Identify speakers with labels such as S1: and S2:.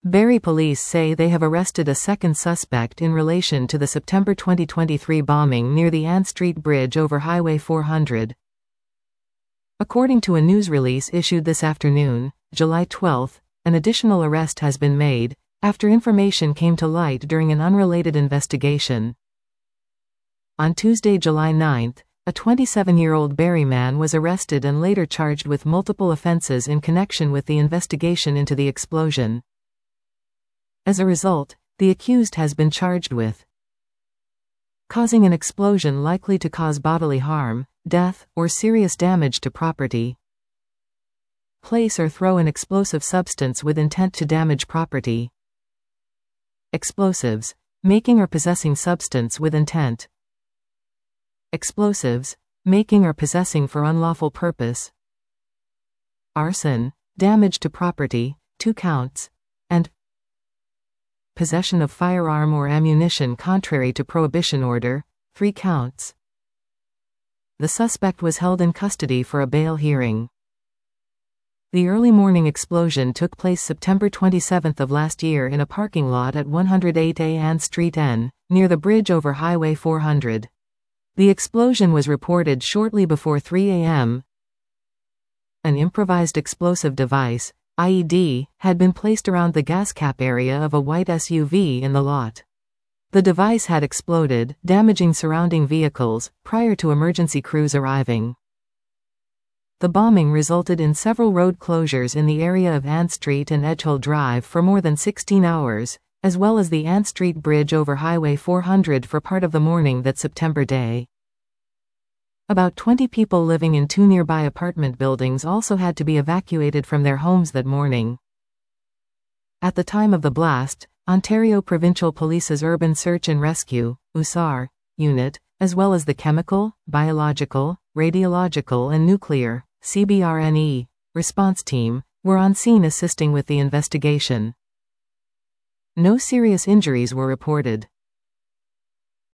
S1: Barrie police say they have arrested a second suspect in relation to the September 2023 bombing near the Ann Street Bridge over Highway 400. According to a news release issued this afternoon, July 12, an additional arrest has been made, after information came to light during an unrelated investigation. On Tuesday, July 9, a 27-year-old Barrie man was arrested and later charged with multiple offenses in connection with the investigation into the explosion. As a result, the accused has been charged with causing an explosion likely to cause bodily harm, death, or serious damage to property. Place or throw an explosive substance with intent to damage property. Explosives, making or possessing substance with intent. Explosives, making or possessing for unlawful purpose. Arson, damage to property, 2 counts, and possession of firearm or ammunition contrary to prohibition order, 3 counts. The suspect was held in custody for a bail hearing. The early morning explosion took place September 27 of last year in a parking lot at 108A Ann Street N, near the bridge over Highway 400. The explosion was reported shortly before 3 a.m. An improvised explosive device, IED, had been placed around the gas cap area of a white SUV in the lot. The device had exploded, damaging surrounding vehicles, prior to emergency crews arriving. The bombing resulted in several road closures in the area of Ann Street and Edgehill Drive for more than 16 hours, as well as the Ann Street Bridge over Highway 400 for part of the morning that September day. About 20 people living in 2 nearby apartment buildings also had to be evacuated from their homes that morning. At the time of the blast, Ontario Provincial Police's Urban Search and Rescue (USAR) unit, as well as the Chemical, Biological, Radiological and Nuclear (CBRNE) response team, were on scene assisting with the investigation. No serious injuries were reported.